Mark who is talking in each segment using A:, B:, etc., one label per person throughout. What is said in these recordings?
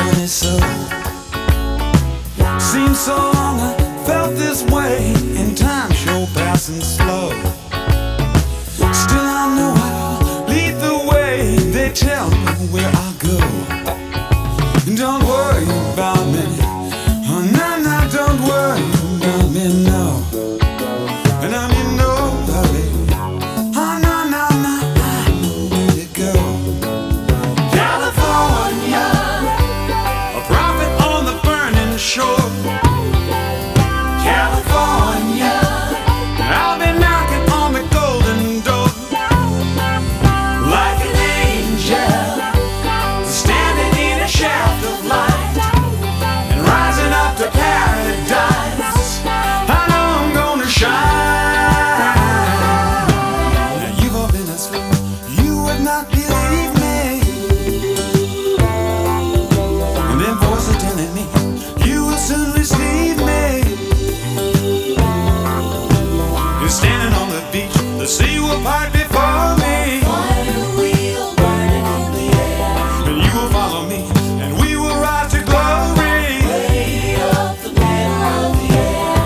A: tell me so. Seems so long I felt this way, and time sure passing slow. Still I know I'll lead the way. They tell me where I go. Don't worry about me, oh no, no, don't worry about me, no. And I'm in no hurry, oh no, no, no, I know where to go. California, a prophet on the burning shore. California, I've been knocking on the golden door. Like an angel, standing in a shaft of light, and rising up to paradise, I know I'm gonna shine. Now you've all been asleep, you would not believe me, and them voices telling me you will soon receive me. You're standing on the beach, the sea will part before me.
B: Fire wheel burning in the air,
A: And you will follow me, and we will rise to glory.
B: way up the middle of the air.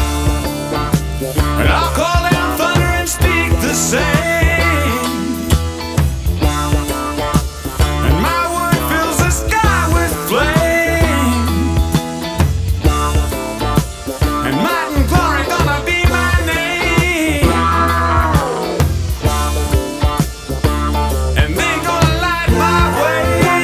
A: And I'll call down thunder and speak the same. And my word fills the sky with flame. And might and glory gonna be my name. And they gonna light my way.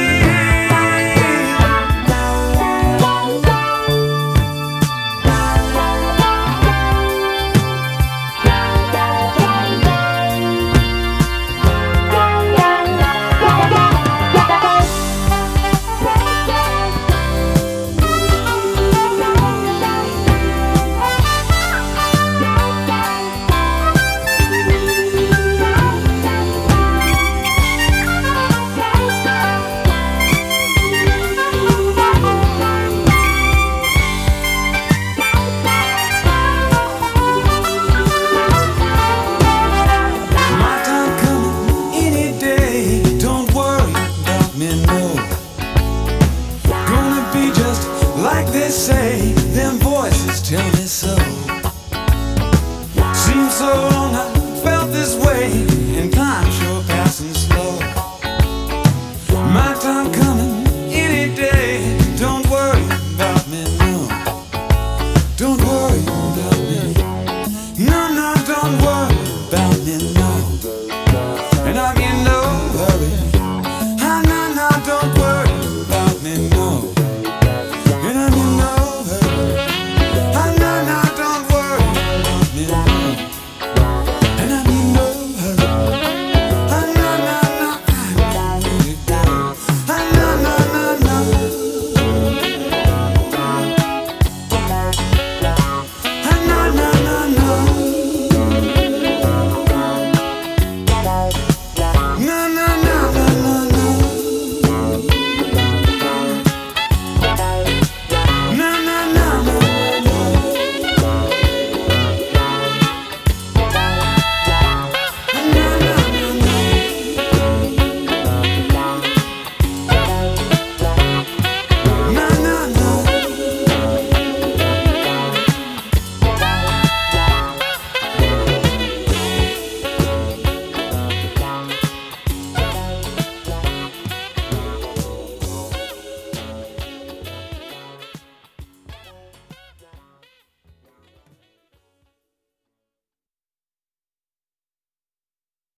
A: My time coming any day. Don't worry about me, no. Gonna be just like they say. Them voices tell me so.